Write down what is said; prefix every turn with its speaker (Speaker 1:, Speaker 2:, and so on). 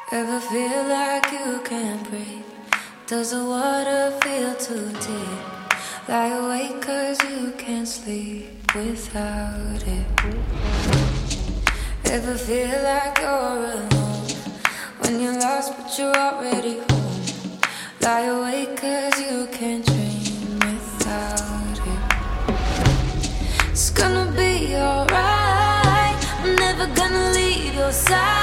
Speaker 1: Ever feel like you can't breathe? Does the water feel too deep? Lie awake cause you can't sleep without it. Ever feel like you're alone? When you're lost but you're already home. Lie awake cause you can't dream without it. It's gonna be alright. I'm never gonna leave your side.